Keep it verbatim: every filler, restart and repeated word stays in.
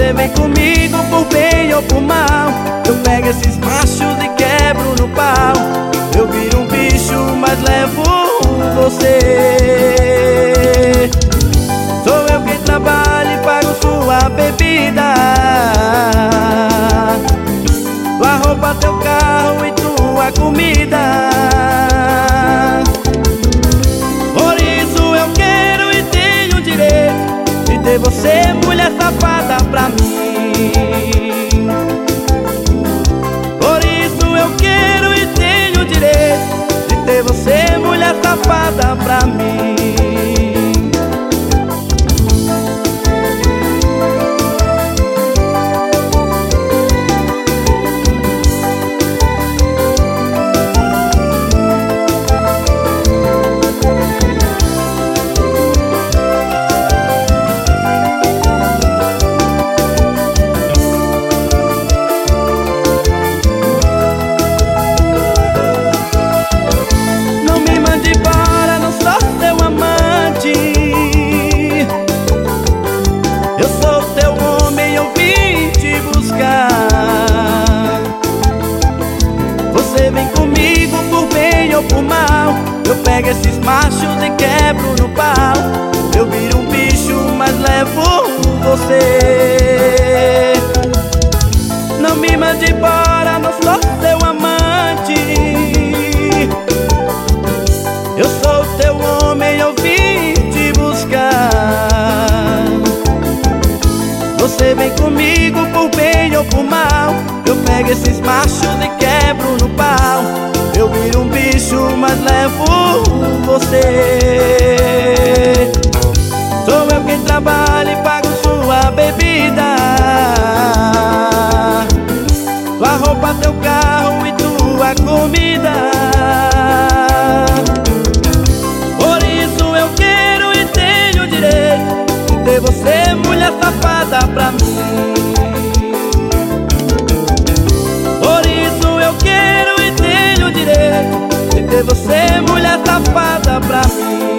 Você vem comigo por bem ou por mal. Eu pego esses machos e quebro no pau. Eu viro um bicho, mas levo você. Sou eu quem trabalha e pago sua bebida, tua roupa, teu carro e tua comida. Por isso eu quero e tenho direito de ter você, mulher safada, pra mim. Por isso eu quero e tenho direito de ter você, mulher safada, pra mim. Você vem comigo por bem ou por mal. Eu pego esses machos e quebro no pau. Eu viro um bicho, mas levo você. Não me mande embora, não sou teu amante. Eu sou teu homem, eu vim te buscar. Você vem comigo por bem ou por mal. Eu pego esses machos e quebro no pau. Eu viro um bicho, mas levo você. Sou eu quem trabalha e pago sua bebida, tua roupa, teu carro e tua comida. Por isso eu quero e tenho direito de ter você, mulher safada, pra mim. Ter você, mulher safada, pra mim.